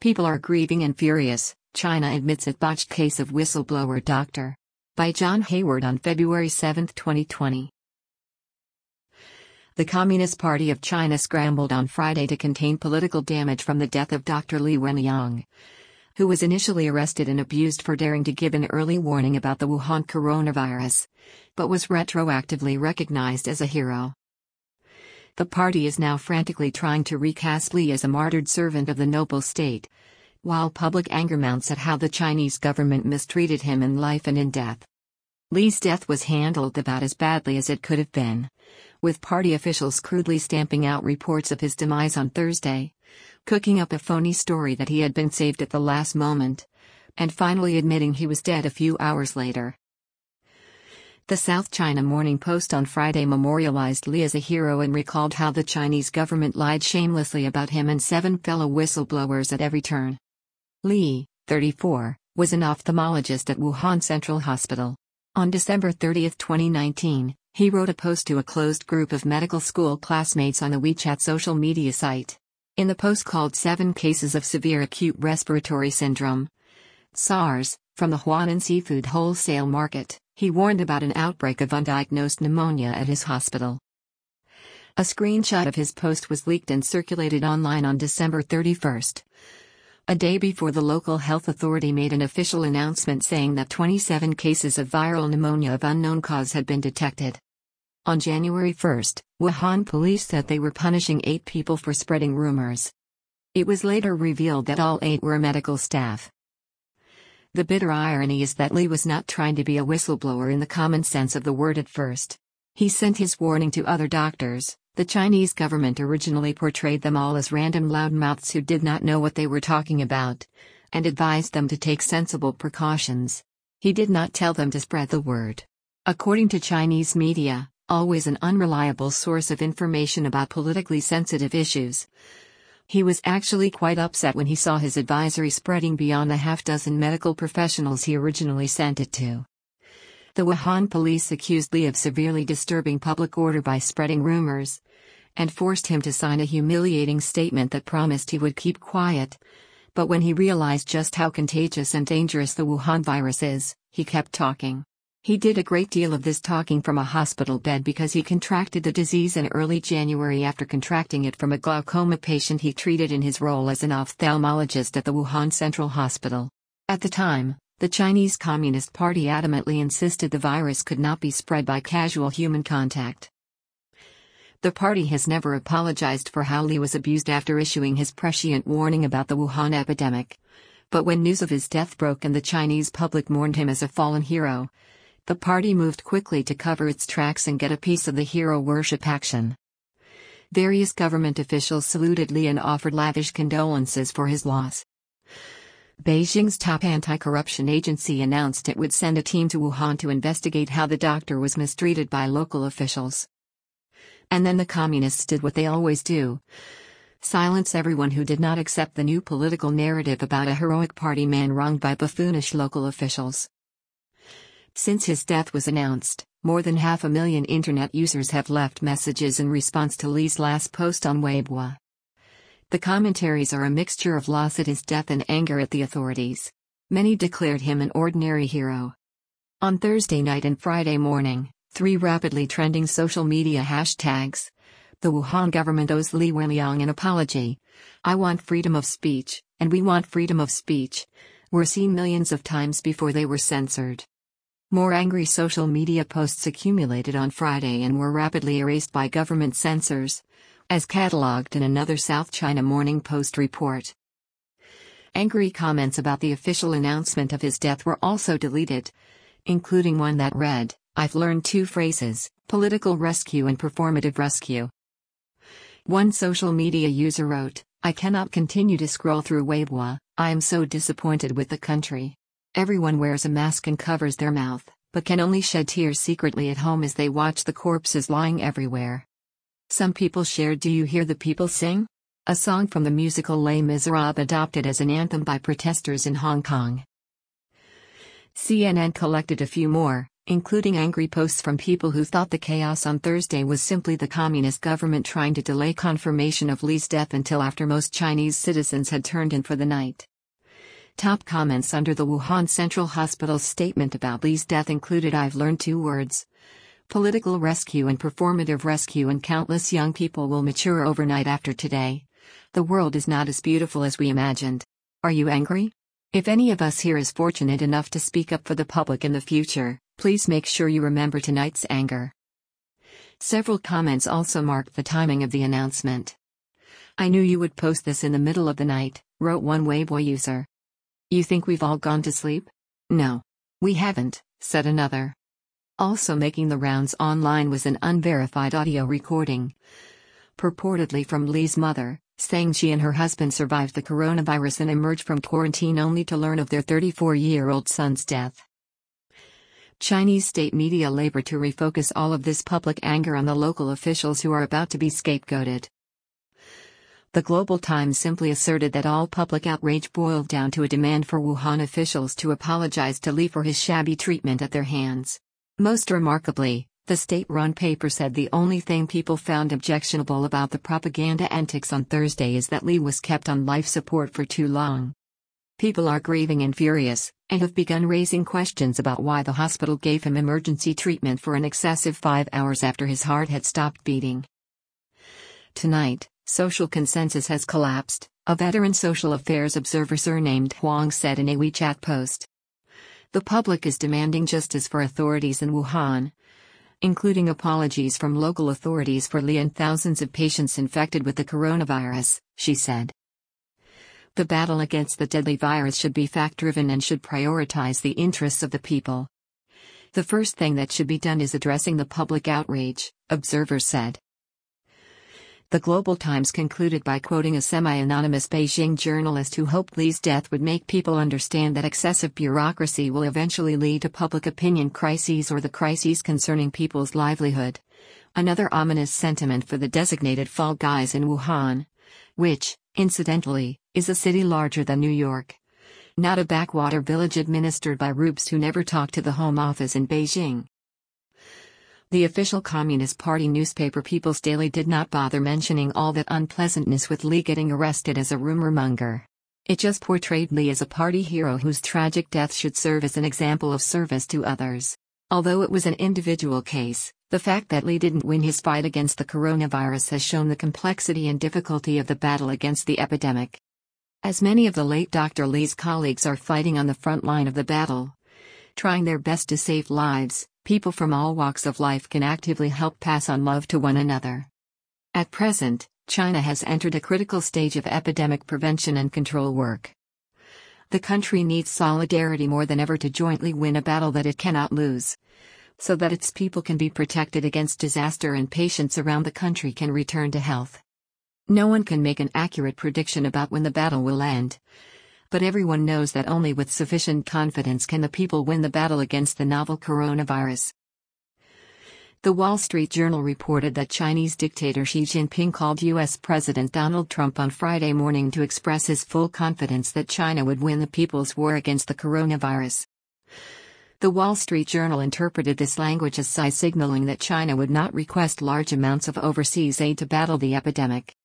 People are grieving and furious. China admits it botched case of whistleblower doctor. By John Hayward on February 7, 2020. The Communist Party of China scrambled on Friday to contain political damage from the death of Dr. Li Wenliang, who was initially arrested and abused for daring to give an early warning about the Wuhan coronavirus, but was retroactively recognized as a hero. The party is now frantically trying to recast Li as a martyred servant of the noble state, while public anger mounts at how the Chinese government mistreated him in life and in death. Li's death was handled about as badly as it could have been, with party officials crudely stamping out reports of his demise on Thursday, cooking up a phony story that he had been saved at the last moment, and finally admitting he was dead a few hours later. The South China Morning Post on Friday memorialized Li as a hero and recalled how the Chinese government lied shamelessly about him and 7 fellow whistleblowers at every turn. Li, 34, was an ophthalmologist at Wuhan Central Hospital. On December 30, 2019, he wrote a post to a closed group of medical school classmates on a WeChat social media site. In the post called 7 Cases of Severe Acute Respiratory Syndrome, SARS, from the Huanan Seafood Wholesale Market, he warned about an outbreak of undiagnosed pneumonia at his hospital. A screenshot of his post was leaked and circulated online on December 31, a day before the local health authority made an official announcement saying that 27 cases of viral pneumonia of unknown cause had been detected. On January 1, Wuhan police said they were punishing 8 people for spreading rumors. It was later revealed that all 8 were medical staff. The bitter irony is that Li was not trying to be a whistleblower in the common sense of the word at first. He sent his warning to other doctors. The Chinese government originally portrayed them all as random loudmouths who did not know what they were talking about, and advised them to take sensible precautions. He did not tell them to spread the word. According to Chinese media, always an unreliable source of information about politically sensitive issues, he was actually quite upset when he saw his advisory spreading beyond the half-dozen medical professionals he originally sent it to. The Wuhan police accused Li of severely disturbing public order by spreading rumors, and forced him to sign a humiliating statement that promised he would keep quiet. But when he realized just how contagious and dangerous the Wuhan virus is, he kept talking. He did a great deal of this talking from a hospital bed because he contracted the disease in early January after contracting it from a glaucoma patient he treated in his role as an ophthalmologist at the Wuhan Central Hospital. At the time, the Chinese Communist Party adamantly insisted the virus could not be spread by casual human contact. The party has never apologized for how Li was abused after issuing his prescient warning about the Wuhan epidemic. But when news of his death broke and the Chinese public mourned him as a fallen hero, the party moved quickly to cover its tracks and get a piece of the hero worship action. Various government officials saluted Li and offered lavish condolences for his loss. Beijing's top anti-corruption agency announced it would send a team to Wuhan to investigate how the doctor was mistreated by local officials. And then the communists did what they always do: silence everyone who did not accept the new political narrative about a heroic party man wronged by buffoonish local officials. Since his death was announced, more than 500,000 internet users have left messages in response to Li's last post on Weibo. The commentaries are a mixture of loss at his death and anger at the authorities. Many declared him an ordinary hero. On Thursday night and Friday morning, 3 rapidly trending social media hashtags. The Wuhan government owes Li Wenliang an apology. I want freedom of speech, and we want freedom of speech, were seen millions of times before they were censored. More angry social media posts accumulated on Friday and were rapidly erased by government censors, as catalogued in another South China Morning Post report. Angry comments about the official announcement of his death were also deleted, including one that read, "I've learned 2 phrases, political rescue and performative rescue." One social media user wrote, "I cannot continue to scroll through Weibo, I am so disappointed with the country. Everyone wears a mask and covers their mouth, but can only shed tears secretly at home as they watch the corpses lying everywhere." Some people shared "Do You Hear the People Sing?" a song from the musical Les Miserables adopted as an anthem by protesters in Hong Kong. CNN collected a few more, including angry posts from people who thought the chaos on Thursday was simply the communist government trying to delay confirmation of Li's death until after most Chinese citizens had turned in for the night. Top comments under the Wuhan Central Hospital's statement about Li's death included "I've learned two words: political rescue and performative rescue, and countless young people will mature overnight after today. The world is not as beautiful as we imagined. Are you angry? If any of us here is fortunate enough to speak up for the public in the future, please make sure you remember tonight's anger." Several comments also marked the timing of the announcement. "I knew you would post this in the middle of the night," wrote one Weibo user. "You think we've all gone to sleep? No. We haven't," said another. Also making the rounds online was an unverified audio recording, purportedly from Li's mother, saying she and her husband survived the coronavirus and emerged from quarantine only to learn of their 34-year-old son's death. Chinese state media labor to refocus all of this public anger on the local officials who are about to be scapegoated. The Global Times simply asserted that all public outrage boiled down to a demand for Wuhan officials to apologize to Li for his shabby treatment at their hands. Most remarkably, the state-run paper said the only thing people found objectionable about the propaganda antics on Thursday is that Li was kept on life support for too long. People are grieving and furious, and have begun raising questions about why the hospital gave him emergency treatment for an excessive 5 hours after his heart had stopped beating. Tonight, social consensus has collapsed, a veteran social affairs observer surnamed Huang said in a WeChat post. The public is demanding justice for authorities in Wuhan, including apologies from local authorities for Li and thousands of patients infected with the coronavirus, she said. The battle against the deadly virus should be fact-driven and should prioritize the interests of the people. The first thing that should be done is addressing the public outrage, observers said. The Global Times concluded by quoting a semi-anonymous Beijing journalist who hoped Li's death would make people understand that excessive bureaucracy will eventually lead to public opinion crises or the crises concerning people's livelihood. Another ominous sentiment for the designated fall guys in Wuhan, which, incidentally, is a city larger than New York. Not a backwater village administered by rubes who never talk to the Home Office in Beijing. The official Communist Party newspaper People's Daily did not bother mentioning all that unpleasantness with Li getting arrested as a rumor monger. It just portrayed Li as a party hero whose tragic death should serve as an example of service to others. Although it was an individual case, the fact that Li didn't win his fight against the coronavirus has shown the complexity and difficulty of the battle against the epidemic. As many of the late Dr. Li's colleagues are fighting on the front line of the battle, trying their best to save lives, people from all walks of life can actively help pass on love to one another. At present, China has entered a critical stage of epidemic prevention and control work. The country needs solidarity more than ever to jointly win a battle that it cannot lose, so that its people can be protected against disaster and patients around the country can return to health. No one can make an accurate prediction about when the battle will end, but everyone knows that only with sufficient confidence can the people win the battle against the novel coronavirus. The Wall Street Journal reported that Chinese dictator Xi Jinping called U.S. President Donald Trump on Friday morning to express his full confidence that China would win the people's war against the coronavirus. The Wall Street Journal interpreted this language as signaling that China would not request large amounts of overseas aid to battle the epidemic.